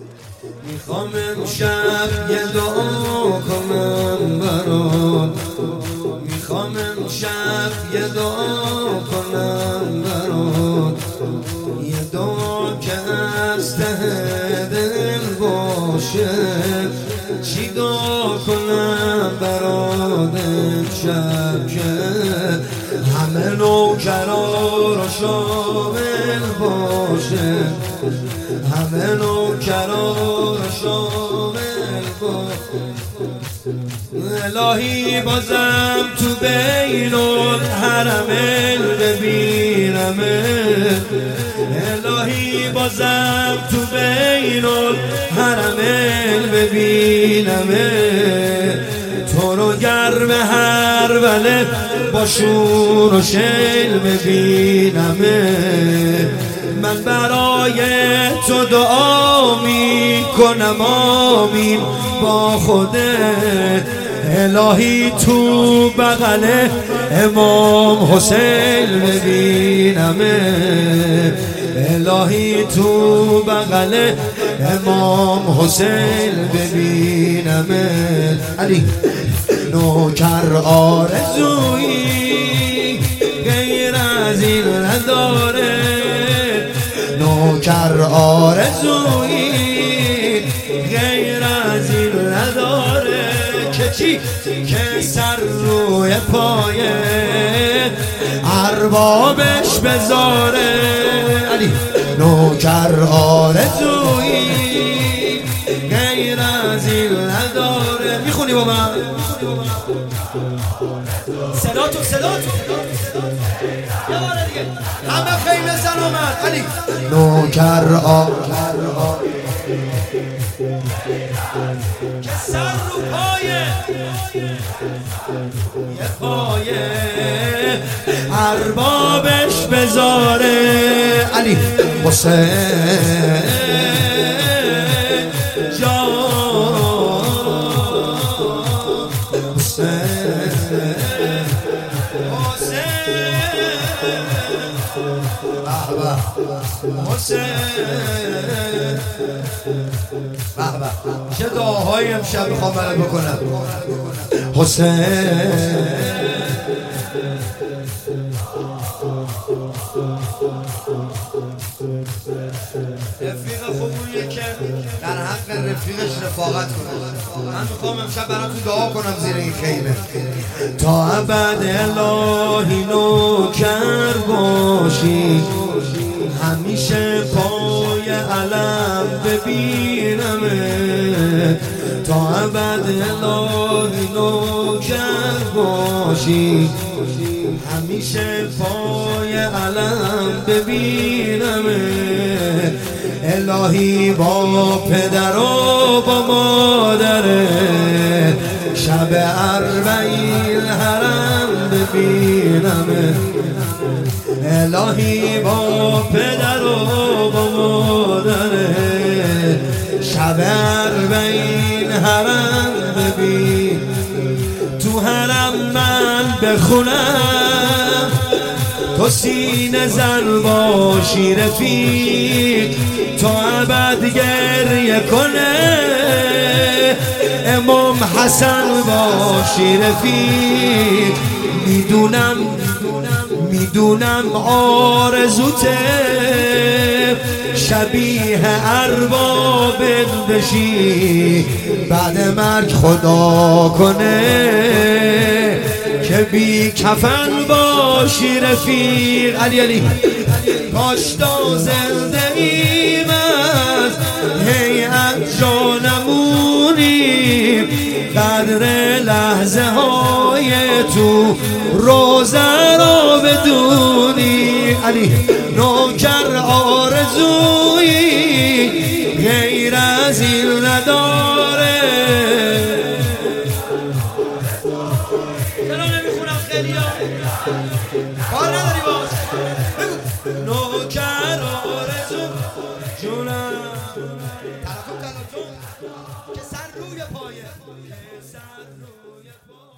میخوام امشب یه دعا کنم برات، میخوام امشب یه دعا کنم برات، یه دعا که از ته دل باشه. چی دعا کنم برات امشب که همه نوکرا رو شامل باشه، همه نوکرا رو شامل باشه. الهی بازم تو بین الحرمین ببینمه، الهی بازم تو بین الحرمین ببینمه. تو رو گرم هر وله با شور و شیل ببینمه. من برای تو دعا می کنم آمین با خودت. الهی تو بغل امام حسین ببینمه، الهی تو بغل امام حسین ببینمه. علی نوکر آرزویی غیر از این نداره، نوکر آرزویی غیر از این نداره. که چی؟ که سر روی پای اربابش بذاره. علی نوکر آرزویی غیر از این نداره. میخونی با من؟ صدا تو یه باره دیگه همه خیمه زن آمد. علی نوکر که سر رو پایه یه پایه اربابش بذاره. علی حسین جان چه دعاهایی امشب میخوام برات بکنم. حسین رفیق خوبیه که در حق رفیقش رفاقت کنه. من میخوام امشب براتون دعا کنم زیر این خیمه. تا ابد الهی نوکر باشی، همیشه پای علم ببینمه. تا ابد الهی نوکر باشی، همیشه پای علم ببینمه. الهی با پدر و با مادره شب اربعین حرم ببینمه. الهی با پدر و با مادره شب اربعین حرم ببین. تو حرم من بخونم، تو سینه زن باشی رفیق، تو ابد گریه کنه امام حسن باشی رفیق. میدونم آرزوته شبیه اربابت بشی، بعد مرگ خدا کنه که بی کفن باشی رفیق. علی کاشتا زنده ایم از هیئت جانمونیم، قدر لحظه های تو روزه را بدونی. علی نوکر آرزویی غیر از این نداره. چرا نمیخونم خیلی ها؟ کار نداری باز؟ نوکر آرزو جونم تلاتون که سر روی پایه